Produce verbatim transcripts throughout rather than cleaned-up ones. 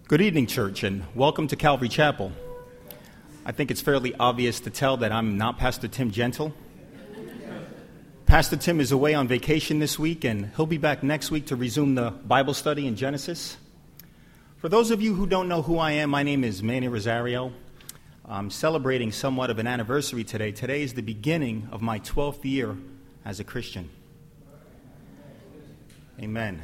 Good evening, church, and welcome to Calvary Chapel. I think it's fairly obvious to tell that I'm not Pastor Tim Gentle. Pastor Tim is away on vacation this week, and he'll be back next week to resume the Bible study in Genesis. For those of you who don't know who I am, my name is Manny Rosario. I'm celebrating somewhat of an anniversary today. Today is the beginning of my twelfth year as a Christian. Amen.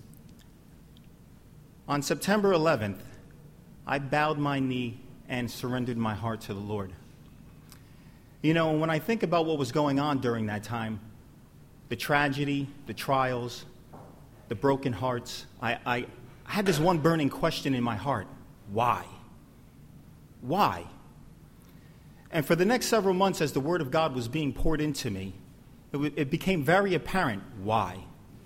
On September eleventh, I bowed my knee and surrendered my heart to the Lord. You know, when I think about what was going on during that time, the tragedy, the trials, the broken hearts, I, I had this one burning question in my heart. Why? Why? And for the next several months, as the Word of God was being poured into me, it, w- it became very apparent why.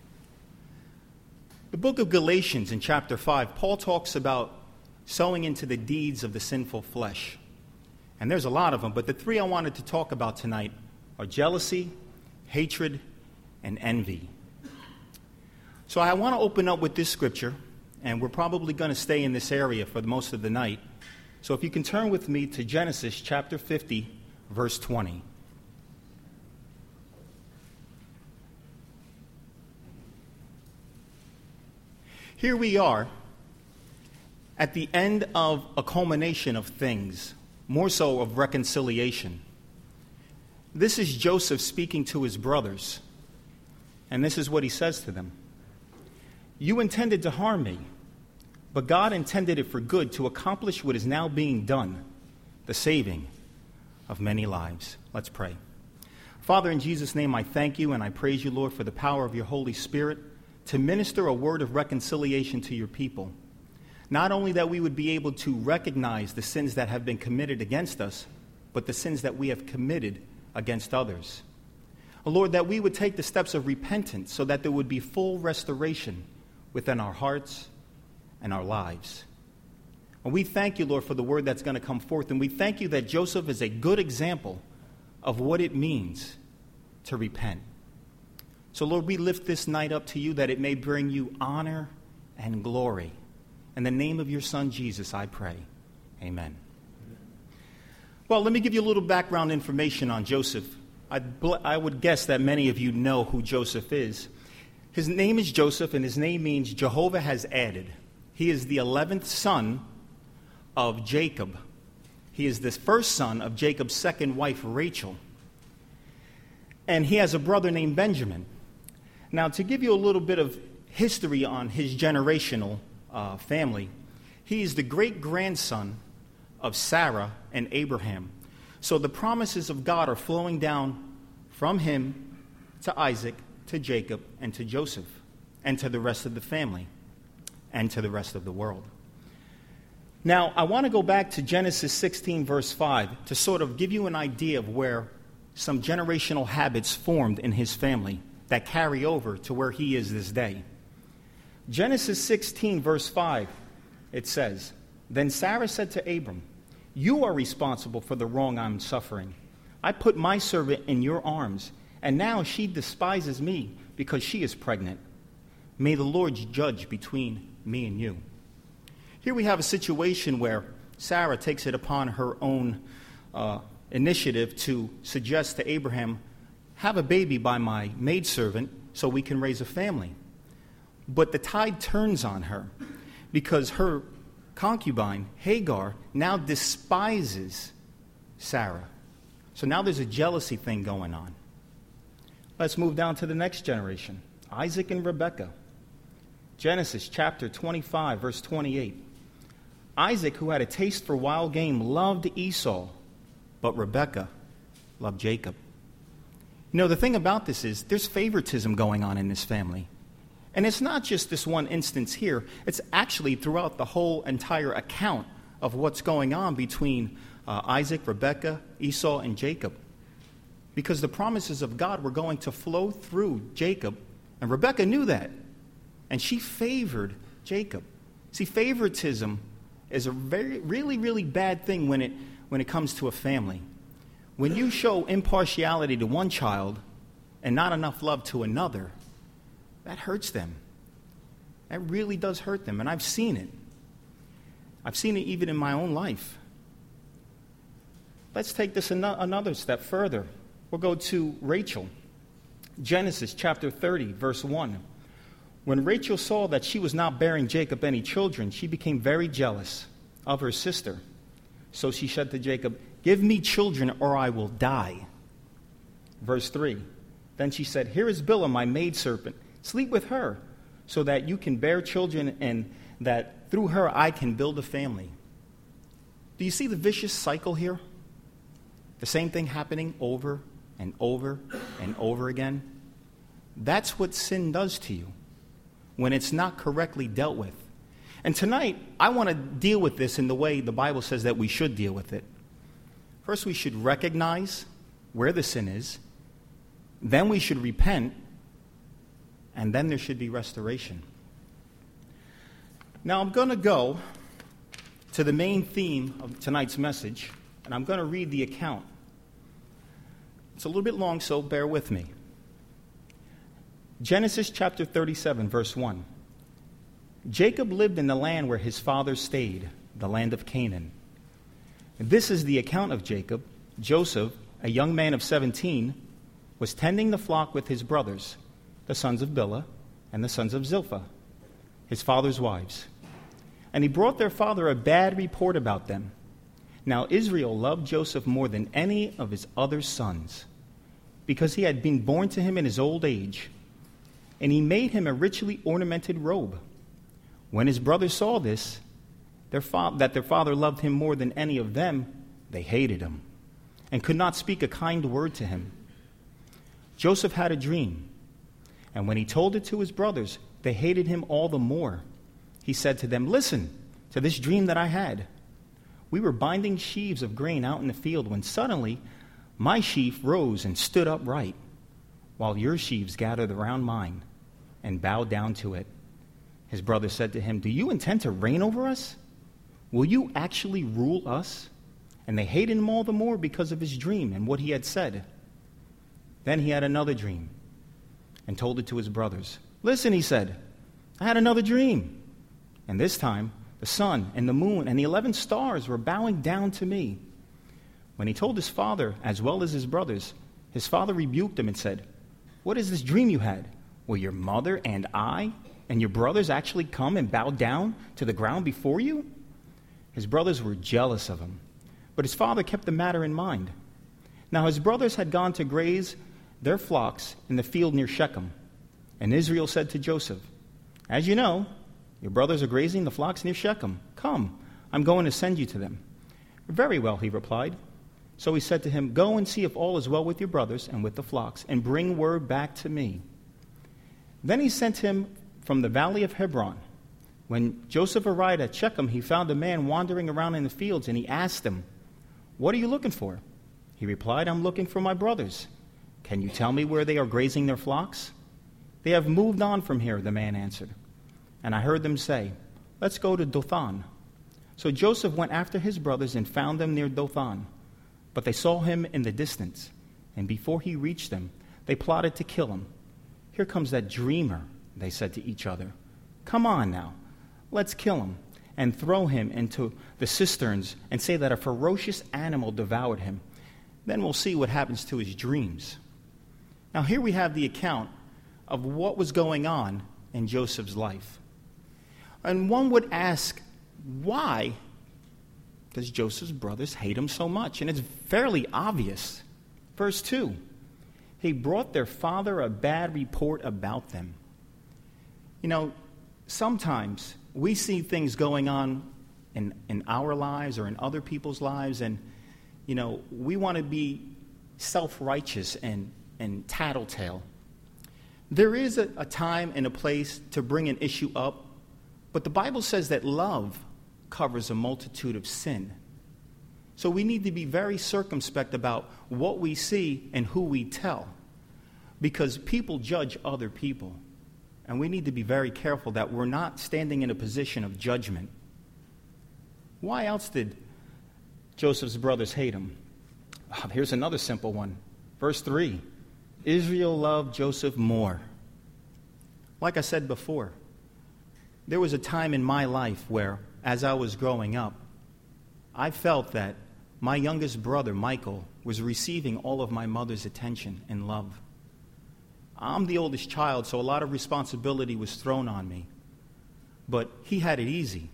The book of Galatians in chapter five, Paul talks about sowing into the deeds of the sinful flesh. And there's a lot of them, but the three I wanted to talk about tonight are jealousy, hatred, and envy. So I want to open up with this scripture, and we're probably going to stay in this area for most of the night. So if you can turn with me to Genesis chapter fifty, verse twenty. Here we are at the end of a culmination of things, more so of reconciliation. This is Joseph speaking to his brothers, and this is what he says to them. You intended to harm me, but God intended it for good to accomplish what is now being done, the saving of many lives. Let's pray. Father, in Jesus' name, I thank you and I praise you, Lord, for the power of your Holy Spirit to minister a word of reconciliation to your people. Not only that we would be able to recognize the sins that have been committed against us, but the sins that we have committed against others. Lord, that we would take the steps of repentance so that there would be full restoration within our hearts and our lives. And we thank you, Lord, for the word that's going to come forth. And we thank you that Joseph is a good example of what it means to repent. So, Lord, we lift this night up to you that it may bring you honor and glory. In the name of your Son, Jesus, I pray. Amen. Well, let me give you a little background information on Joseph. I'd bl- I would guess that many of you know who Joseph is. His name is Joseph, and his name means Jehovah has added. He is the eleventh son of Jacob. He is the first son of Jacob's second wife, Rachel. And he has a brother named Benjamin. Now, to give you a little bit of history on his generational uh, family, he is the great-grandson of Sarah and Abraham. So the promises of God are flowing down from him to Isaac, to Jacob, and to Joseph, and to the rest of the family, and to the rest of the world. Now, I want to go back to Genesis sixteen, verse five, to sort of give you an idea of where some generational habits formed in his family that carry over to where he is this day. Genesis sixteen, verse five, it says, Then Sarah said to Abram, You are responsible for the wrong I'm suffering. I put my servant in your arms, and now she despises me because she is pregnant. May the Lord judge between me and you. Here we have a situation where Sarah takes it upon her own uh, initiative to suggest to Abraham, have a baby by my maidservant so we can raise a family. But the tide turns on her because her concubine, Hagar, now despises Sarah. So now there's a jealousy thing going on. Let's move down to the next generation, Isaac and Rebekah. Genesis chapter twenty-five, verse twenty-eight. Isaac, who had a taste for wild game, loved Esau, but Rebekah loved Jacob. You know, the thing about this is there's favoritism going on in this family. And it's not just this one instance here. It's actually throughout the whole entire account of what's going on between uh, Isaac, Rebekah, Esau, and Jacob. Because the promises of God were going to flow through Jacob. And Rebekah knew that. And she favored Jacob. See, favoritism is a very, really, really bad thing when it when it comes to a family. When you show impartiality to one child and not enough love to another, that hurts them. That really does hurt them, and I've seen it. I've seen it even in my own life. Let's take this an- another step further. We'll go to Rachel. Genesis chapter thirty, verse one. When Rachel saw that she was not bearing Jacob any children, she became very jealous of her sister. So she said to Jacob, "Give me children or I will die." Verse three. Then she said, "Here is Bilhah, my maidservant. Sleep with her, so that you can bear children and that through her I can build a family." Do you see the vicious cycle here? The same thing happening over and over and over again. That's what sin does to you when it's not correctly dealt with. And tonight, I want to deal with this in the way the Bible says that we should deal with it. First, we should recognize where the sin is. Then we should repent. And then there should be restoration. Now, I'm going to go to the main theme of tonight's message, and I'm going to read the account. It's a little bit long, so bear with me. Genesis chapter thirty-seven, verse one. Jacob lived in the land where his father stayed, the land of Canaan. And this is the account of Jacob. Joseph, a young man of seventeen, was tending the flock with his brothers, the sons of Bilhah and the sons of Zilpah, his father's wives. And he brought their father a bad report about them. Now Israel loved Joseph more than any of his other sons, because he had been born to him in his old age, and he made him a richly ornamented robe. When his brothers saw this, their fa- that their father loved him more than any of them, they hated him, and could not speak a kind word to him. Joseph had a dream, and when he told it to his brothers, they hated him all the more. He said to them, "Listen to this dream that I had. We were binding sheaves of grain out in the field when suddenly my sheaf rose and stood upright, while your sheaves gathered around mine and bowed down to it." His brother said to him, "Do you intend to reign over us? Will you actually rule us?" And they hated him all the more because of his dream and what he had said. Then he had another dream and told it to his brothers. "Listen," he said, "I had another dream. And this time the sun and the moon and the eleven stars were bowing down to me." When he told his father as well as his brothers, his father rebuked him and said, "What is this dream you had? Will your mother and I and your brothers actually come and bow down to the ground before you?" His brothers were jealous of him, but his father kept the matter in mind. Now his brothers had gone to graze their flocks in the field near Shechem. And Israel said to Joseph, "As you know, your brothers are grazing the flocks near Shechem. Come, I'm going to send you to them." "Very well," he replied. So he said to him, "Go and see if all is well with your brothers and with the flocks, and bring word back to me." Then he sent him from the valley of Hebron. When Joseph arrived at Shechem, he found a man wandering around in the fields, and he asked him, "What are you looking for?" He replied, "I'm looking for my brothers. Can you tell me where they are grazing their flocks?" "They have moved on from here," the man answered. And I heard them say, "Let's go to Dothan." So Joseph went after his brothers and found them near Dothan. But they saw him in the distance, and before he reached them, they plotted to kill him. "Here comes that dreamer," they said to each other. "Come on now, let's kill him and throw him into the cisterns and say that a ferocious animal devoured him. Then we'll see what happens to his dreams." Now here we have the account of what was going on in Joseph's life. And one would ask, why does Joseph's brothers hate him so much? And it's fairly obvious. Verse two, he brought their father a bad report about them. You know, sometimes we see things going on in, in our lives or in other people's lives, and, you know, we want to be self-righteous and, and tattletale. There is a, a time and a place to bring an issue up, but the Bible says that love covers a multitude of sin. So we need to be very circumspect about what we see and who we tell, because people judge other people, and we need to be very careful that we're not standing in a position of judgment. Why else did Joseph's brothers hate him? Oh, here's another simple one. Verse three, Israel loved Joseph more. Like I said before, there was a time in my life where as I was growing up, I felt that my youngest brother, Michael, was receiving all of my mother's attention and love. I'm the oldest child, so a lot of responsibility was thrown on me. But he had it easy.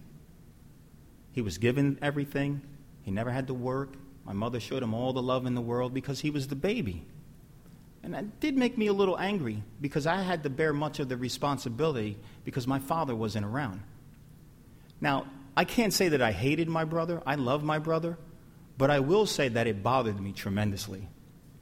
He was given everything. He never had to work. My mother showed him all the love in the world because he was the baby. And that did make me a little angry because I had to bear much of the responsibility because my father wasn't around. Now, I can't say that I hated my brother. I love my brother. But I will say that it bothered me tremendously.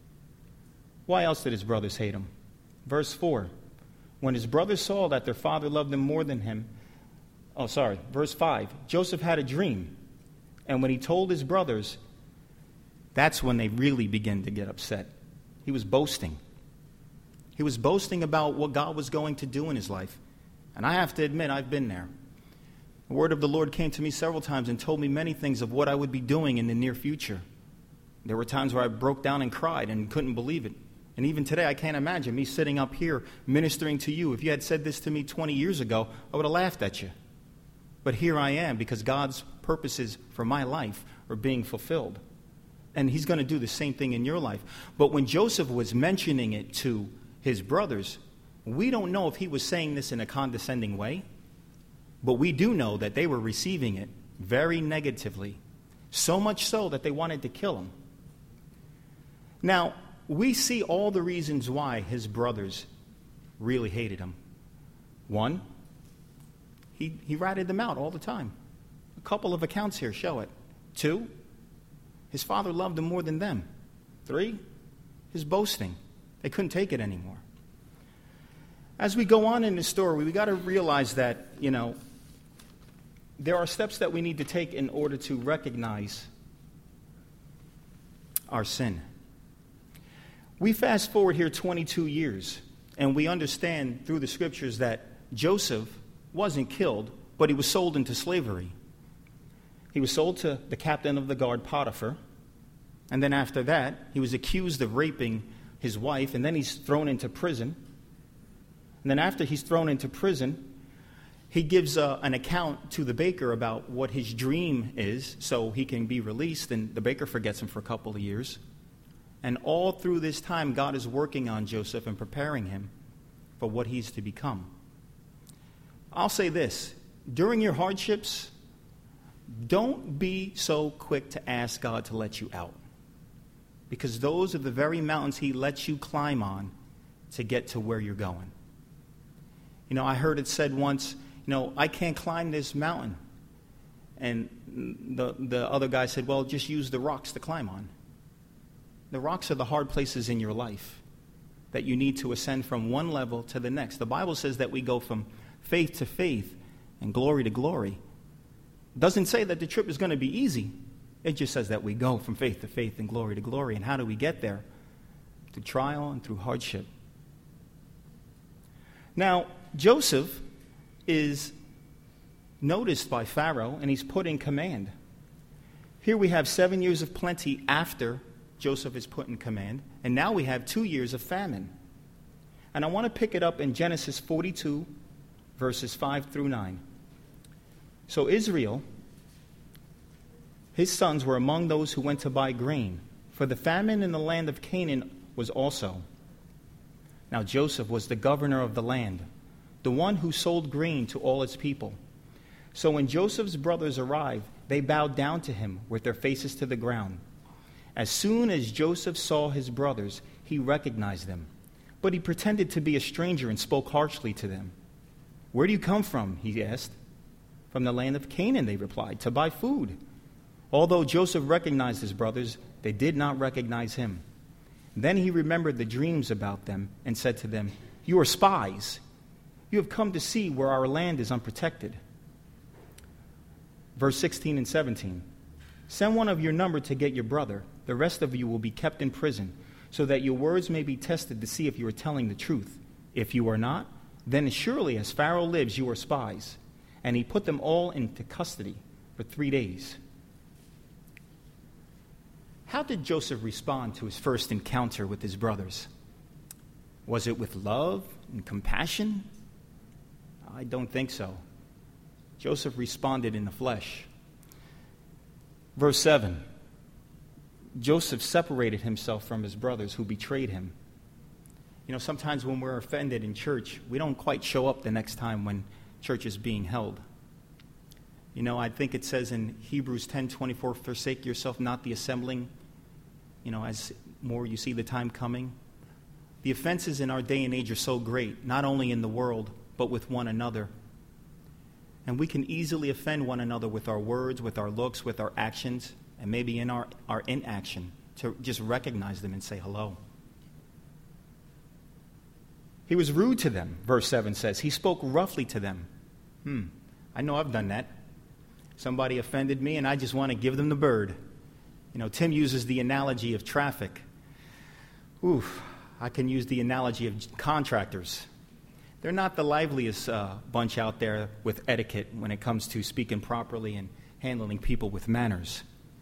Why else did his brothers hate him? Verse four. When his brothers saw that their father loved them more than him, oh, sorry, verse five. Joseph had a dream. And when he told his brothers, that's when they really began to get upset. He was boasting. He was boasting about what God was going to do in his life. And I have to admit, I've been there. The word of the Lord came to me several times and told me many things of what I would be doing in the near future. There were times where I broke down and cried and couldn't believe it. And even today, I can't imagine me sitting up here ministering to you. If you had said this to me twenty years ago, I would have laughed at you. But here I am because God's purposes for my life are being fulfilled. And he's going to do the same thing in your life. But when Joseph was mentioning it to his brothers, we don't know if he was saying this in a condescending way. But we do know that they were receiving it very negatively. So much so that they wanted to kill him. Now, we see all the reasons why his brothers really hated him. One, he, he ratted them out all the time. A couple of accounts here show it. Two, his father loved him more than them. Three, his boasting. They couldn't take it anymore. As we go on in this story, we got to realize that, you know, there are steps that we need to take in order to recognize our sin. We fast forward here twenty-two years, and we understand through the scriptures that Joseph wasn't killed, but he was sold into slavery. He was sold to the captain of the guard, Potiphar. And then after that, he was accused of raping his wife, and then he's thrown into prison. And then after he's thrown into prison, he gives uh, an account to the baker about what his dream is so he can be released, and the baker forgets him for a couple of years. And all through this time, God is working on Joseph and preparing him for what he's to become. I'll say this. During your hardships, don't be so quick to ask God to let you out. Because those are the very mountains he lets you climb on to get to where you're going. You know, I heard it said once, you know, I can't climb this mountain. And the, the other guy said, well, just use the rocks to climb on. The rocks are the hard places in your life that you need to ascend from one level to the next. The Bible says that we go from faith to faith and glory to glory. It doesn't say that the trip is going to be easy. It just says that we go from faith to faith and glory to glory. And how do we get there? Through trial and through hardship. Now, Joseph is noticed by Pharaoh, and he's put in command. Here we have seven years of plenty after Joseph is put in command, and now we have two years of famine. And I want to pick it up in Genesis forty-two, verses five through nine. So Israel, his sons were among those who went to buy grain, for the famine in the land of Canaan was also. Now Joseph was the governor of the land, the one who sold grain to all its people. So when Joseph's brothers arrived, they bowed down to him with their faces to the ground. As soon as Joseph saw his brothers, he recognized them. But he pretended to be a stranger and spoke harshly to them. Where do you come from? He asked. From the land of Canaan, they replied, to buy food. Although Joseph recognized his brothers, they did not recognize him. Then he remembered the dreams about them and said to them, you are spies. You have come to see where our land is unprotected. Verse sixteen and seventeen. Send one of your number to get your brother. The rest of you will be kept in prison, so that your words may be tested to see if you are telling the truth. If you are not, then as surely as Pharaoh lives, you are spies. And he put them all into custody for three days. How did Joseph respond to his first encounter with his brothers? Was it with love and compassion? I don't think so. Joseph responded in the flesh. Verse seven, Joseph separated himself from his brothers who betrayed him. You know, sometimes when we're offended in church, we don't quite show up the next time when church is being held. You know, I think it says in Hebrews ten twenty-four, forsake yourself not the assembling, you know, as more you see the time coming. The offenses in our day and age are so great, not only in the world, but with one another. And we can easily offend one another with our words, with our looks, with our actions, and maybe in our, our inaction, to just recognize them and say hello. He was rude to them, verse seven says. He spoke roughly to them. Hmm, I know I've done that. Somebody offended me, and I just want to give them the bird. You know, Tim uses the analogy of traffic. Oof, I can use the analogy of contractors. They're not the liveliest uh, bunch out there with etiquette when it comes to speaking properly and handling people with manners.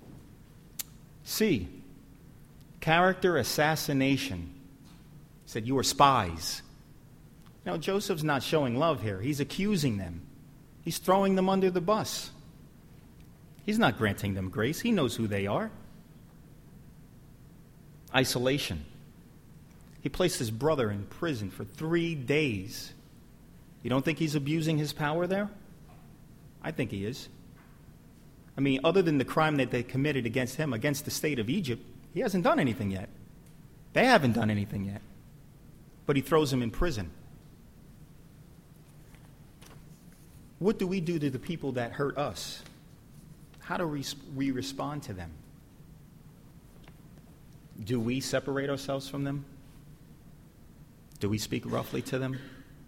C, character assassination. He said, you are spies. Now, Joseph's not showing love here. He's accusing them. He's throwing them under the bus. He's not granting them grace. He knows who they are. Isolation. He placed his brother in prison for three days. You don't think he's abusing his power there? I think he is. I mean, other than the crime that they committed against him, against the state of Egypt, he hasn't done anything yet. They haven't done anything yet. But he throws him in prison. What do we do to the people that hurt us? How do we respond to them? Do we separate ourselves from them? Do we speak roughly to them?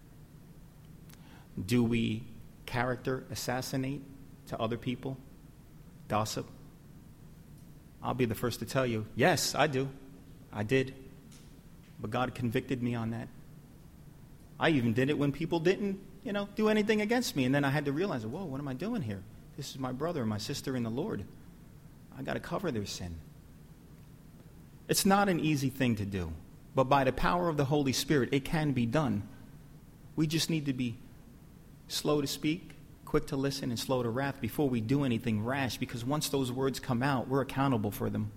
Do we character assassinate to other people? Gossip? I'll be the first to tell you, yes, I do. I did. But God convicted me on that. I even did it when people didn't, you know, do anything against me. And then I had to realize, whoa, what am I doing here? This is my brother and my sister in the Lord. I got to cover their sin. It's not an easy thing to do. But by the power of the Holy Spirit, it can be done. We just need to be slow to speak, quick to listen, and slow to wrath before we do anything rash, because once those words come out, we're accountable for them.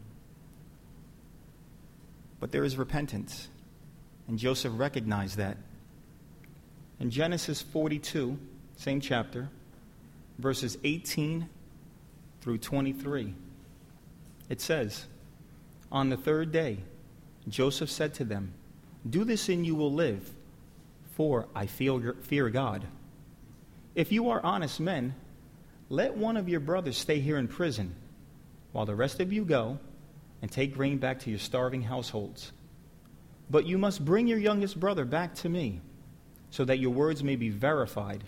But there is repentance, and Joseph recognized that. In Genesis forty-two, same chapter, verses eighteen through twenty-three, it says, on the third day, Joseph said to them, do this and you will live, for I fear God. If you are honest men, let one of your brothers stay here in prison, while the rest of you go and take grain back to your starving households. But you must bring your youngest brother back to me, so that your words may be verified,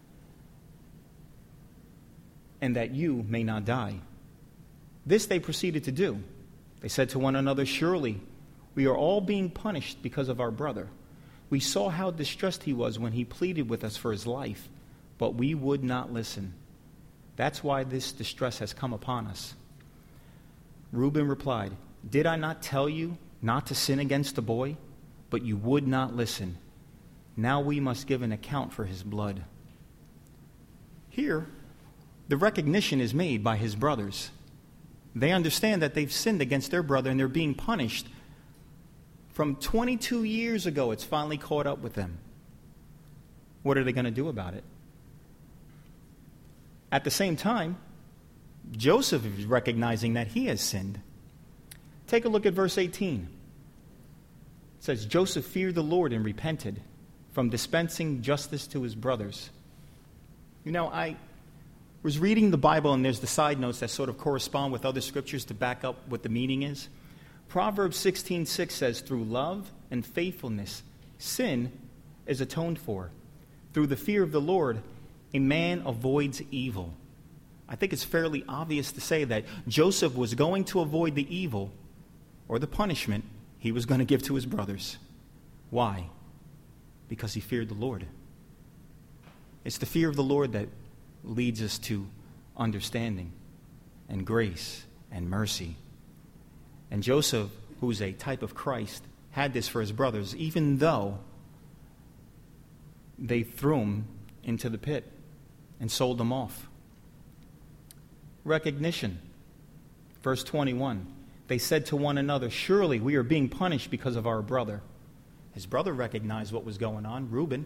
and that you may not die. This they proceeded to do. They said to one another, surely we are all being punished because of our brother. We saw how distressed he was when he pleaded with us for his life, but we would not listen. That's why this distress has come upon us. Reuben replied, did I not tell you not to sin against the boy? But you would not listen. Now we must give an account for his blood. Here, the recognition is made by his brothers. They understand that they've sinned against their brother and they're being punished. From twenty-two years ago, it's finally caught up with them. What are they going to do about it? At the same time, Joseph is recognizing that he has sinned. Take a look at verse eighteen. It says, Joseph feared the Lord and repented from dispensing justice to his brothers. You know, I was reading the Bible, and there's the side notes that sort of correspond with other scriptures to back up what the meaning is. Proverbs sixteen six says, through love and faithfulness, sin is atoned for. Through the fear of the Lord, a man avoids evil. I think it's fairly obvious to say that Joseph was going to avoid the evil or the punishment he was going to give to his brothers. Why? Because he feared the Lord. It's the fear of the Lord that leads us to understanding and grace and mercy. And Joseph, who's a type of Christ, had this for his brothers, even though they threw him into the pit. and sold him off. Recognition. Verse twenty-one. They said to one another, surely we are being punished because of our brother. His brother recognized what was going on, Reuben.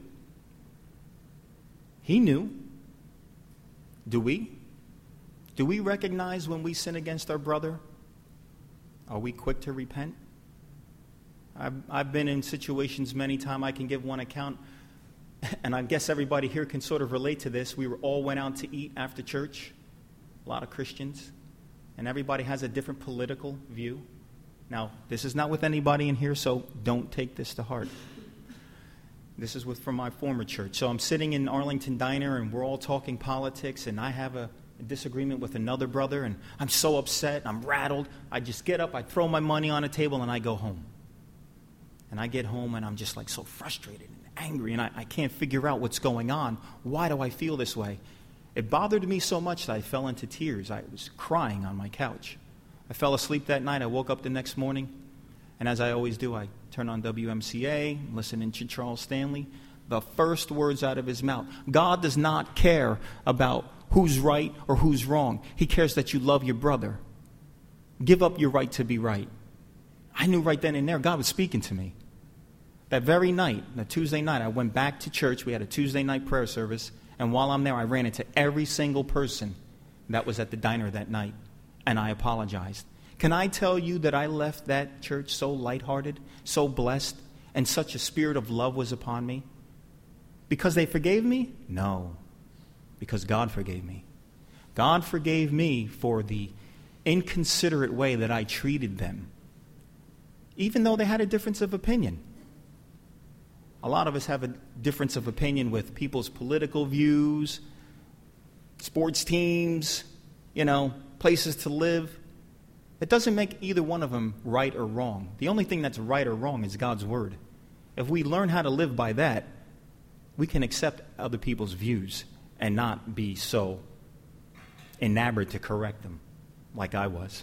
He knew. Do we? Do we recognize when we sin against our brother? Are we quick to repent? I've, I've been in situations many times. I can give one account, and I guess everybody here can sort of relate to this. We were all went out to eat after church, a lot of Christians, and everybody has a different political view. Now, this is not with anybody in here, so don't take this to heart. This is with from my former church. So I'm sitting in Arlington Diner, and we're all talking politics, and I have a, a disagreement with another brother, and I'm so upset, I'm rattled. I just get up, I throw my money on a table, and I go home. And I get home, and I'm just like so frustrated and angry, and I, I can't figure out what's going on. Why do I feel this way? It bothered me so much that I fell into tears. I was crying on my couch. I fell asleep that night. I woke up the next morning, and as I always do, I turn on W M C A, listening to Charles Stanley. The first words out of his mouth, God does not care about who's right or who's wrong. He cares that you love your brother. Give up your right to be right. I knew right then and there God was speaking to me. That very night, that Tuesday night, I went back to church. We had a Tuesday night prayer service. And while I'm there, I ran into every single person that was at the diner that night. And I apologized. Can I tell you that I left that church so lighthearted, so blessed, and such a spirit of love was upon me? Because they forgave me? No. Because God forgave me. God forgave me for the inconsiderate way that I treated them, even though they had a difference of opinion. A lot of us have a difference of opinion with people's political views, sports teams, you know, places to live. It doesn't make either one of them right or wrong. The only thing that's right or wrong is God's word. If we learn how to live by that, we can accept other people's views and not be so enamored to correct them like I was.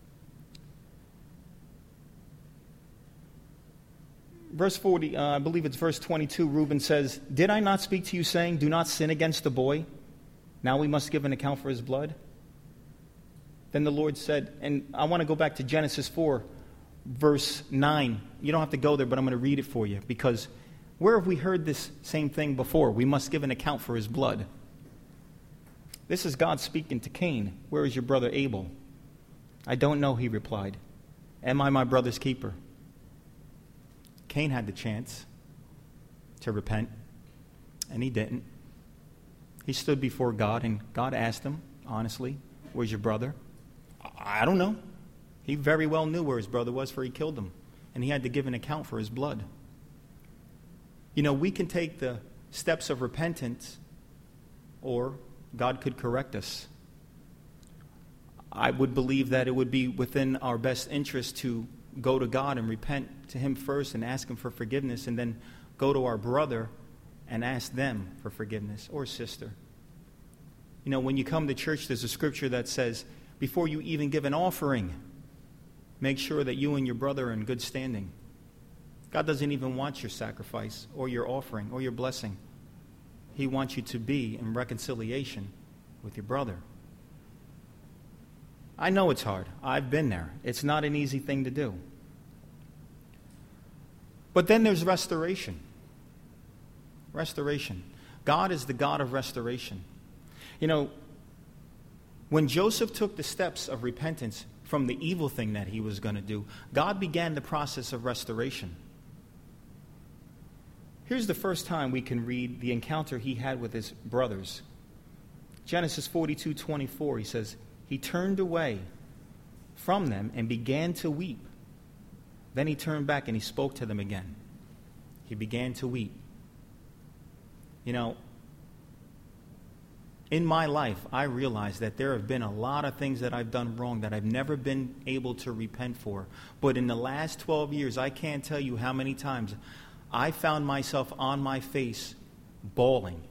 Verse forty, uh, I believe it's verse twenty-two, Reuben says, did I not speak to you saying, do not sin against the boy? Now we must give an account for his blood. Then the Lord said, and I want to go back to Genesis four, verse nine. You don't have to go there, but I'm going to read it for you, because where have we heard this same thing before? We must give an account for his blood. This is God speaking to Cain. Where is your brother Abel? I don't know, he replied. Am I my brother's keeper? Cain had the chance to repent, and he didn't. He stood before God, and God asked him, honestly, where's your brother? I don't know. He very well knew where his brother was, for he killed him, and he had to give an account for his blood. You know, we can take the steps of repentance, or God could correct us. I would believe that it would be within our best interest to go to God and repent to him first and ask him for forgiveness, and then go to our brother and ask them for forgiveness, or sister. You know, when you come to church, there's a scripture that says, before you even give an offering, make sure that you and your brother are in good standing. God doesn't even want your sacrifice or your offering or your blessing. He wants you to be in reconciliation with your brother. I know it's hard. I've been there. It's not an easy thing to do. But then there's restoration. Restoration. God is the God of restoration. You know, when Joseph took the steps of repentance from the evil thing that he was going to do, God began the process of restoration. Here's the first time we can read the encounter he had with his brothers. Genesis forty-two twenty-four, he says, he turned away from them and began to weep. Then he turned back and he spoke to them again. He began to weep. You know, in my life, I realize that there have been a lot of things that I've done wrong that I've never been able to repent for. But in the last twelve years, I can't tell you how many times I found myself on my face bawling.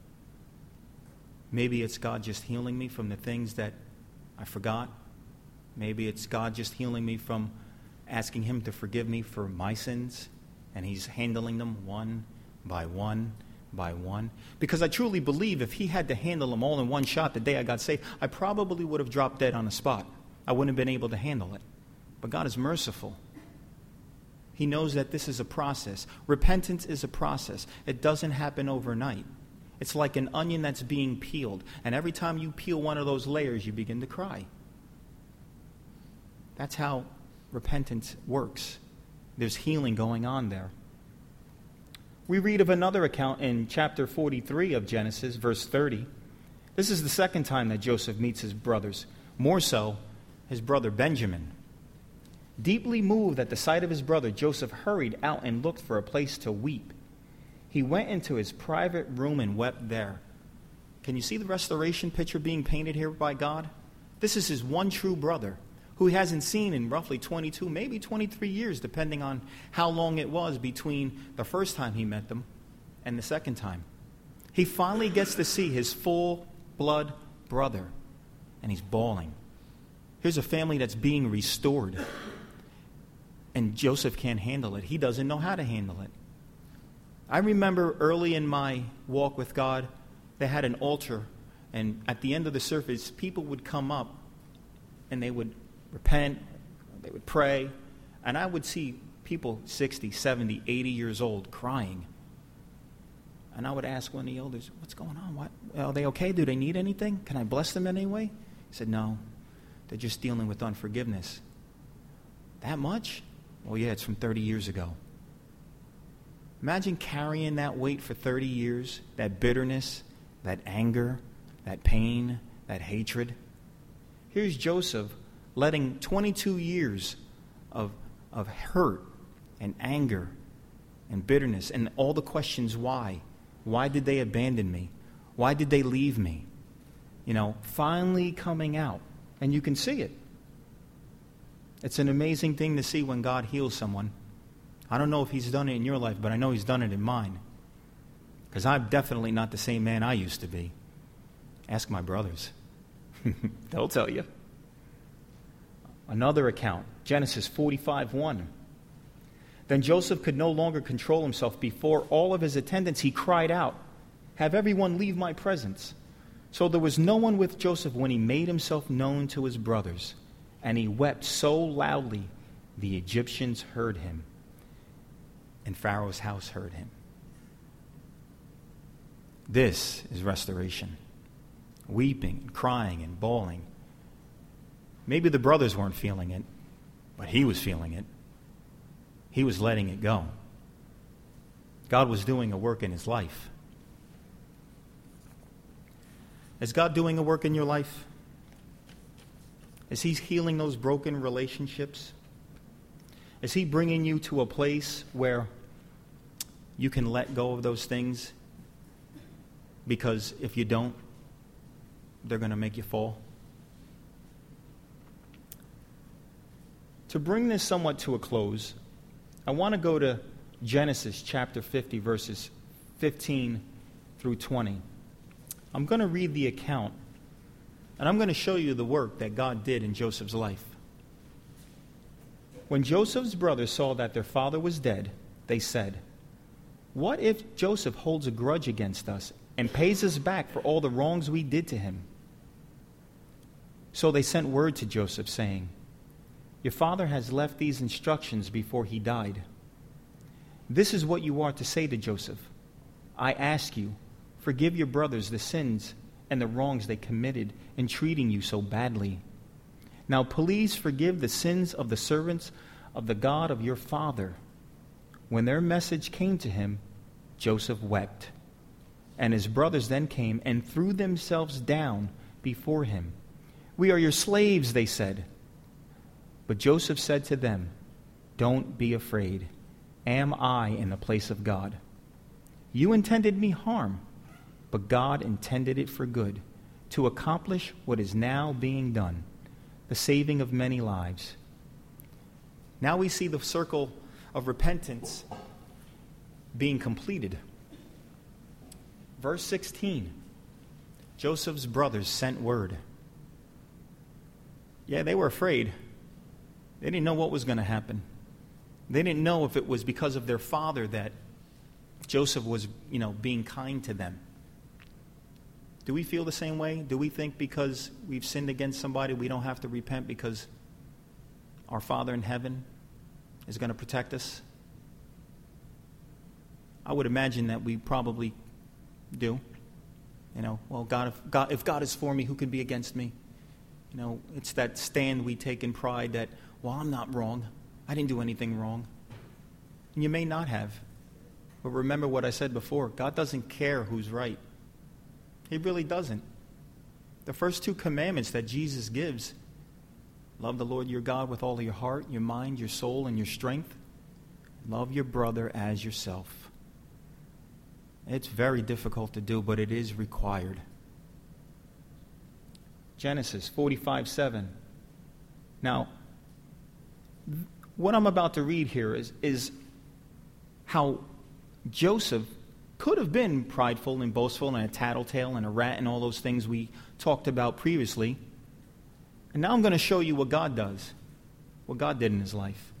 Maybe it's God just healing me from the things that I forgot. Maybe it's God just healing me from asking him to forgive me for my sins, and he's handling them one by one by one. Because I truly believe if he had to handle them all in one shot the day I got saved, I probably would have dropped dead on the spot. I wouldn't have been able to handle it. But God is merciful. He knows that this is a process. Repentance is a process. It doesn't happen overnight. It's like an onion that's being peeled. And every time you peel one of those layers, you begin to cry. That's how repentance works. There's healing going on there. We read of another account in chapter forty-three of Genesis, verse thirty. This is the second time that Joseph meets his brothers, more so his brother Benjamin. Deeply moved at the sight of his brother, Joseph hurried out and looked for a place to weep. He went into his private room and wept there. Can you see the restoration picture being painted here by God? This is his one true brother, who he hasn't seen in roughly twenty-two, maybe twenty-three years, depending on how long it was between the first time he met them and the second time. He finally gets to see his full-blood brother, and he's bawling. Here's a family that's being restored, and Joseph can't handle it. He doesn't know how to handle it. I remember early in my walk with God, they had an altar, and at the end of the service, people would come up, and they would repent, they would pray, and I would see people sixty, seventy, eighty years old crying. And I would ask one of the elders, what's going on? What, are they okay? Do they need anything? Can I bless them in any way? He said, no, they're just dealing with unforgiveness. That much? Well, yeah, it's from thirty years ago. Imagine carrying that weight for thirty years, that bitterness, that anger, that pain, that hatred. Here's Joseph letting twenty-two years of, of hurt and anger and bitterness and all the questions why. Why did they abandon me? Why did they leave me? You know, finally coming out. And you can see it. It's an amazing thing to see when God heals someone. I don't know if he's done it in your life, but I know he's done it in mine. Because I'm definitely not the same man I used to be. Ask my brothers. They'll tell you. Another account, Genesis forty-five one. Then Joseph could no longer control himself. Before all of his attendants, he cried out, have everyone leave my presence. So there was no one with Joseph when he made himself known to his brothers. And he wept so loudly, the Egyptians heard him, and Pharaoh's house heard him. This is restoration. Weeping, and crying, and bawling. Maybe the brothers weren't feeling it, but he was feeling it. He was letting it go. God was doing a work in his life. Is God doing a work in your life? Is he healing those broken relationships? Is he bringing you to a place where you can let go of those things? Because if you don't, they're going to make you fall. To bring this somewhat to a close, I want to go to Genesis chapter fifty, verses fifteen through twenty. I'm going to read the account, and I'm going to show you the work that God did in Joseph's life. When Joseph's brothers saw that their father was dead, they said, what if Joseph holds a grudge against us and pays us back for all the wrongs we did to him? So they sent word to Joseph, saying, your father has left these instructions before he died. This is what you are to say to Joseph. I ask you, forgive your brothers the sins and the wrongs they committed in treating you so badly. Now please forgive the sins of the servants of the God of your father. When their message came to him, Joseph wept. And his brothers then came and threw themselves down before him. We are your slaves, they said. But Joseph said to them, don't be afraid. Am I in the place of God? You intended me harm, but God intended it for good, to accomplish what is now being done, the saving of many lives. Now we see the circle of repentance being completed. Verse sixteen, Joseph's brothers sent word. Yeah, they were afraid. They didn't know what was going to happen. They didn't know if it was because of their father that Joseph was, you know, being kind to them. Do we feel the same way? Do we think because we've sinned against somebody we don't have to repent because our Father in heaven is going to protect us? I would imagine that we probably do. You know, well, God, if God, if God is for me, who can be against me? You know, it's that stand we take in pride that, well, I'm not wrong. I didn't do anything wrong. And you may not have. But remember what I said before. God doesn't care who's right. He really doesn't. The first two commandments that Jesus gives, love the Lord your God with all of your heart, your mind, your soul, and your strength. Love your brother as yourself. It's very difficult to do, but it is required. Genesis forty-five seven. Now, what I'm about to read here is, is how Joseph could have been prideful and boastful and a tattletale and a rat and all those things we talked about previously. And now I'm going to show you what God does, what God did in his life.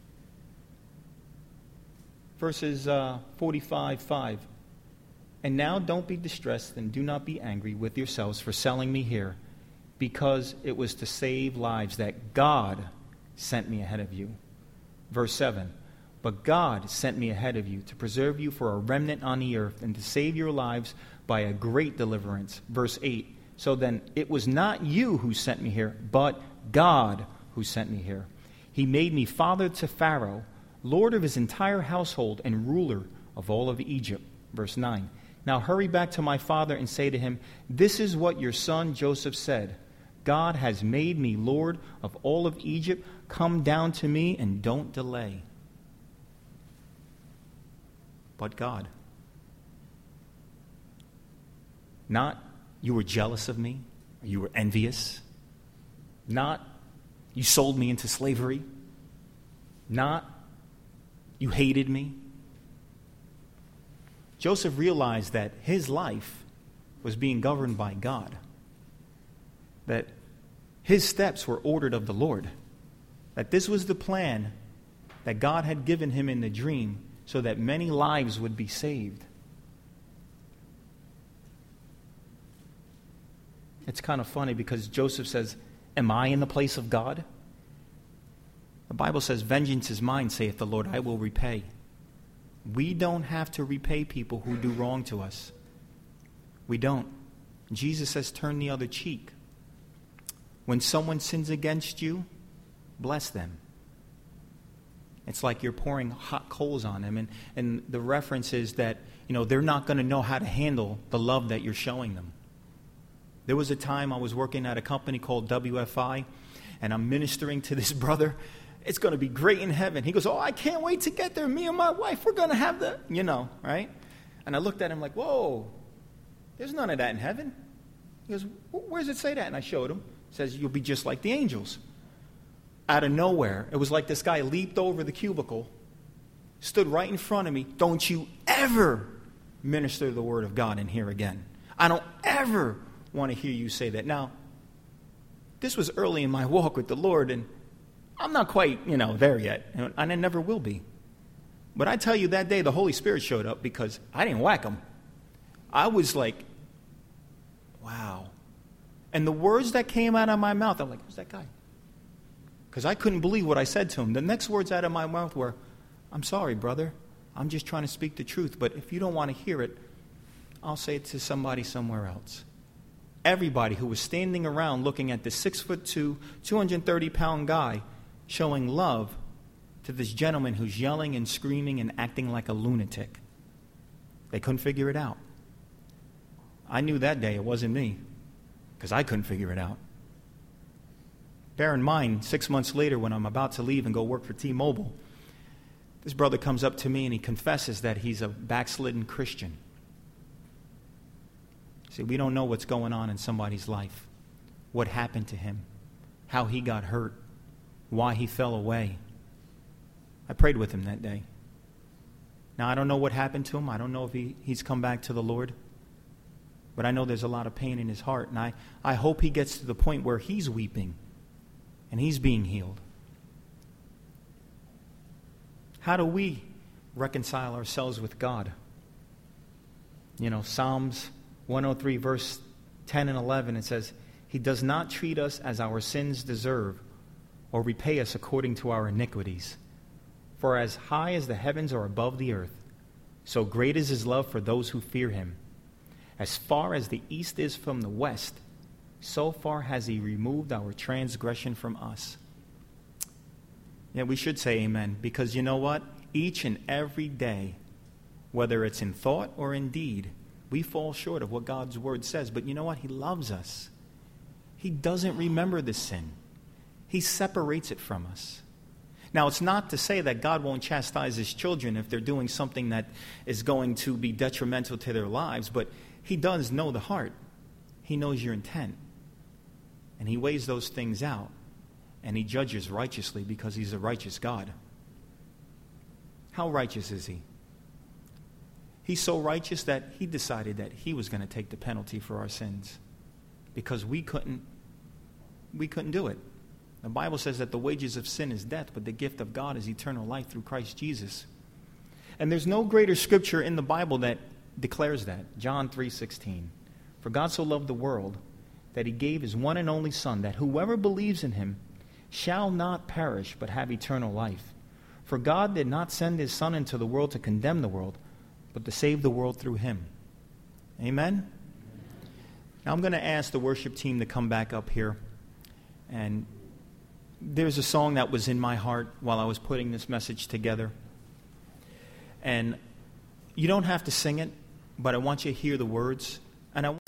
Verses uh, forty-five five. And now don't be distressed and do not be angry with yourselves for selling me here, because it was to save lives that God sent me ahead of you. Verse seven. But God sent me ahead of you to preserve you for a remnant on the earth and to save your lives by a great deliverance. Verse eight. So then it was not you who sent me here, but God who sent me here. He made me father to Pharaoh, lord of his entire household and ruler of all of Egypt. Verse nine. Now hurry back to my father and say to him, this is what your son Joseph said. God has made me lord of all of Egypt. Come down to me and don't delay. But God. Not you were jealous of me, or you were envious. Not you sold me into slavery. Not you hated me. Joseph realized that his life was being governed by God. That his steps were ordered of the Lord. That this was the plan that God had given him in the dream so that many lives would be saved. It's kind of funny because Joseph says, am I in the place of God? The Bible says, vengeance is mine, saith the Lord, I will repay. We don't have to repay people who do wrong to us. We don't. Jesus says, turn the other cheek. When someone sins against you, bless them. It's like you're pouring hot coals on them. And, and the reference is that, you know, they're not going to know how to handle the love that you're showing them. There was a time I was working at a company called W F I, and I'm ministering to this brother. It's going to be great in heaven. He goes, oh, I can't wait to get there. Me and my wife, we're going to have the, you know, right? And I looked at him like, whoa, there's none of that in heaven. He goes, where does it say that? And I showed him. It says, you'll be just like the angels. Out of nowhere, it was like this guy leaped over the cubicle, stood right in front of me. Don't you ever minister the word of God in here again. I don't ever want to hear you say that. Now, this was early in my walk with the Lord, and I'm not quite, you know, there yet, and I never will be. But I tell you, that day the Holy Spirit showed up because I didn't whack him. I was like, wow. And the words that came out of my mouth, I'm like, who's that guy? Because I couldn't believe what I said to him. The next words out of my mouth were, I'm sorry, brother. I'm just trying to speak the truth. But if you don't want to hear it, I'll say it to somebody somewhere else. Everybody who was standing around looking at this six foot two, two hundred thirty pound guy showing love to this gentleman who's yelling and screaming and acting like a lunatic. They couldn't figure it out. I knew that day it wasn't me because I couldn't figure it out. Bear in mind, six months later when I'm about to leave and go work for T-Mobile, this brother comes up to me and he confesses that he's a backslidden Christian. See, we don't know what's going on in somebody's life, what happened to him, how he got hurt, why he fell away. I prayed with him that day. Now, I don't know what happened to him. I don't know if he, he's come back to the Lord. But I know there's a lot of pain in his heart. And I, I hope he gets to the point where he's weeping and he's being healed. How do we reconcile ourselves with God? You know, Psalms one oh three, verse ten and eleven, it says, He does not treat us as our sins deserve, or repay us according to our iniquities. For as high as the heavens are above the earth, so great is His love for those who fear Him. As far as the east is from the west, so far has He removed our transgression from us. Yeah, we should say amen, because you know what? Each and every day, whether it's in thought or in deed, we fall short of what God's Word says. But you know what? He loves us. He doesn't remember the sin. He separates it from us. Now, it's not to say that God won't chastise His children if they're doing something that is going to be detrimental to their lives, but He does know the heart. He knows your intent. And He weighs those things out, and He judges righteously because He's a righteous God. How righteous is He? He's so righteous that He decided that He was going to take the penalty for our sins because we couldn't, we couldn't do it. The Bible says that the wages of sin is death, but the gift of God is eternal life through Christ Jesus. And there's no greater scripture in the Bible that declares that. John three sixteen. For God so loved the world that He gave His one and only Son, that whoever believes in Him shall not perish but have eternal life. For God did not send His Son into the world to condemn the world, but to save the world through Him. Amen? Now I'm going to ask the worship team to come back up here. And there's a song that was in my heart while I was putting this message together. And you don't have to sing it, but I want you to hear the words. And I